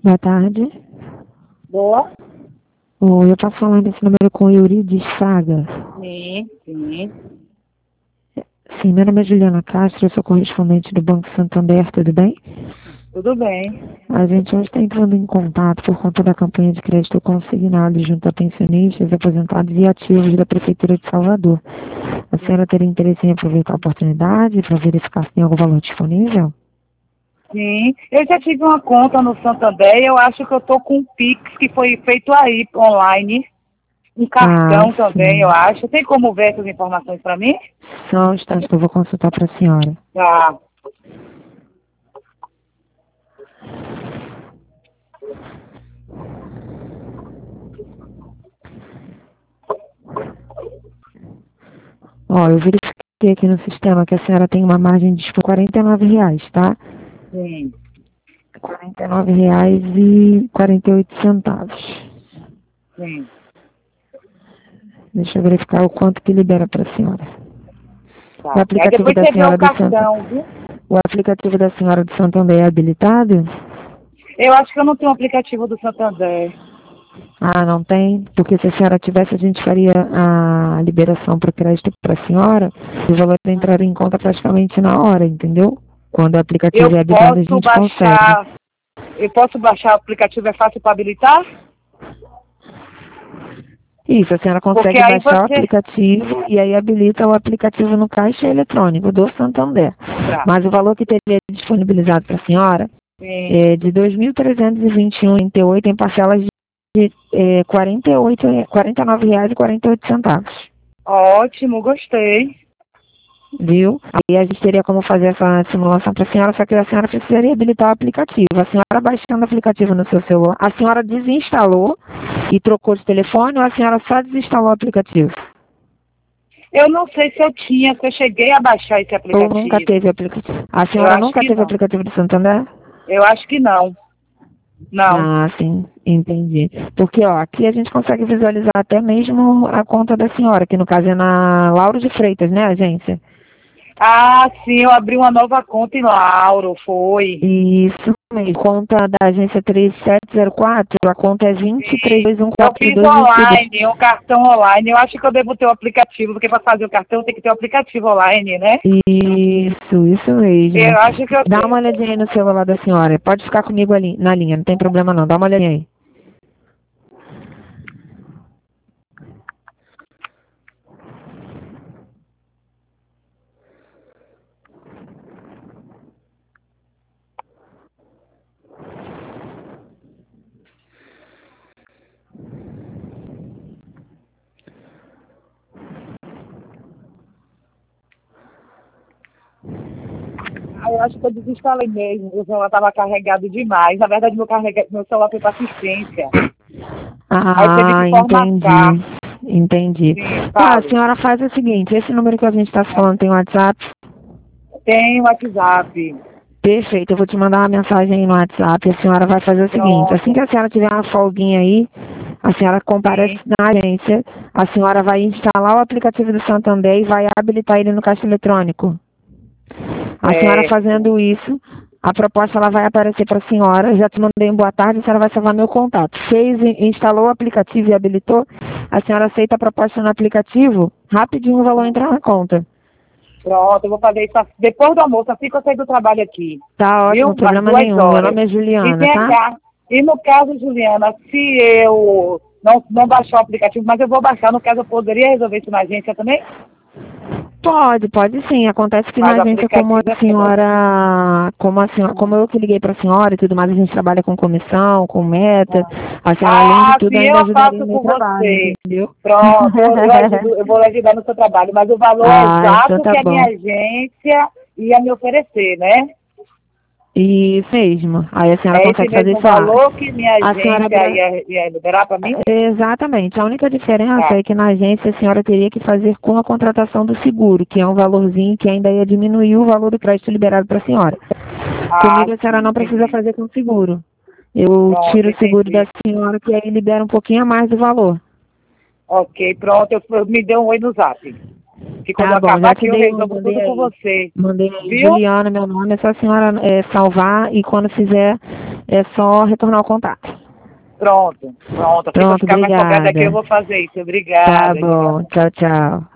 Boa tarde. Boa? Oi, eu posso falar desse número com Eurides Saga? Sim, sim. Sim, meu nome é Juliana Castro, eu sou correspondente do Banco Santander, tudo bem? Tudo bem. A gente hoje está entrando em contato por conta da campanha de crédito consignado junto a pensionistas, aposentados e ativos da Prefeitura de Salvador. A senhora teria interesse em aproveitar a oportunidade para verificar se tem algum valor disponível? Sim. Eu já tive uma conta no Santander e eu acho que eu tô com um Pix que foi feito aí online. Um cartão também, eu Sim. acho. Tem como ver essas informações para mim? Só um instante que eu vou consultar para a senhora. Tá. Ó, eu verifiquei aqui no sistema que a senhora tem uma margem de R$ 49, tá? Sim. R$ 49,48. Sim. Deixa eu verificar o quanto que libera para a senhora. O Tá. Aí aplicativo depois da você vê o senhora do Santander, cartão, viu? o aplicativo da senhora do Santander é habilitado? Eu acho que eu não tenho um aplicativo do Santander. Ah, não tem? Porque se a senhora tivesse, a gente faria a liberação para o crédito para a senhora e o valor entraria em conta praticamente na hora, entendeu? Quando o Eu aplicativo é habilitado, a posso gente consegue. baixar. Eu posso baixar o aplicativo, é fácil para habilitar? Isso, a senhora Porque consegue aí baixar o você. aplicativo e aí habilita o aplicativo no caixa eletrônico do Santander. Tá. Mas o valor que teria disponibilizado para a senhora Sim. é de R$ 2.321,88 em parcelas de R$ 49,48. Ótimo, gostei. Viu? Aí a gente teria como fazer essa simulação para a senhora, só que a senhora precisaria habilitar o aplicativo. A senhora baixando o aplicativo no seu celular, a senhora desinstalou e trocou de telefone ou a senhora só desinstalou o aplicativo? Eu não sei se eu tinha, se eu cheguei a baixar esse Ou nunca aplicativo. teve aplicativo? A Eu senhora acho nunca que teve não. aplicativo do Santander? Eu acho que não. Não. Ah, sim, entendi. Porque, ó, aqui a gente consegue visualizar até mesmo a conta da senhora, que no caso é na Lauro de Freitas, né, agência? Ah, sim, eu abri uma nova conta em Lauro, foi. Isso mesmo. Conta da agência 3704, a conta é Eu fiz 23214222. online, um cartão online. Eu acho que eu devo ter o aplicativo, porque para fazer o cartão tem que ter o aplicativo online, né? Isso mesmo. Eu acho que eu Dá uma tenho. olhadinha aí no celular da senhora. Pode ficar comigo ali na linha, não tem problema não. Dá uma olhadinha aí. Ah, eu acho que eu desinstalei mesmo. O celular estava carregado demais. Na verdade, meu celular foi para assistência. Aí teve que Ah, formatar. entendi. Entendi. Sim, Tá, a fale. senhora faz o seguinte, esse número que a gente está falando tem WhatsApp? Tem o WhatsApp. Perfeito, eu vou te mandar uma mensagem aí no WhatsApp. A senhora vai fazer o seguinte, assim que Pronto. a senhora tiver uma folguinha aí, a senhora comparece Sim. na agência, a senhora vai instalar o aplicativo do Santander e vai habilitar ele no caixa eletrônico. A senhora Certo. fazendo isso, a proposta ela vai aparecer para a senhora. Já te mandei um boa tarde, a senhora vai salvar meu contato. Fez, instalou o aplicativo e habilitou, a senhora aceita a proposta no aplicativo, rapidinho o valor entra na conta. Pronto, eu vou fazer isso depois do almoço, assim que eu sair do trabalho aqui. Tá ótimo, Viu? Umas problema duas nenhum. Meu horas. nome é E Juliana, vem tá? cá. E no caso, Juliana, se eu não baixar o aplicativo, mas eu vou baixar, no caso eu poderia resolver isso na agência também? Pode sim. Acontece que na Mas o agência, como a aplicativo é bom. senhora, como eu que liguei para a senhora e tudo mais, a gente trabalha com comissão, com meta. A senhora, além de Ah, tudo, sim, ainda eu ajudaria faço no meu com trabalho, você. entendeu? Pronto, eu ajudo, eu vou lhe ajudar no seu trabalho, mas o valor Ah, então exato tá que a minha bom. agência ia me oferecer, né? Isso mesmo. Aí a senhora É esse consegue fazer mesmo isso lá. valor que minha A senhora. agência ia liberar para mim? Exatamente. A única diferença Tá. é que na agência a senhora teria que fazer com a contratação do seguro, que é um valorzinho que ainda ia diminuir o valor do crédito liberado para a senhora. Ah, Comigo a senhora sim, não precisa entendi. fazer com seguro. Eu Pronto, tiro o seguro da entendi. senhora, que aí libera um pouquinho a mais do valor. Ok, pronto, me dê um oi no zap. Que quando eu Tá bom, acabar já te aqui eu dei um, resolvo mandei tudo com aí. você. Mandei aí, Viu? Juliana, meu nome, é só a senhora salvar e quando fizer é só retornar o contato. Pronto. Pra Pronto, ficar mais folgada aqui, obrigada. eu vou fazer isso. Tá Obrigada. bom, tchau, tchau.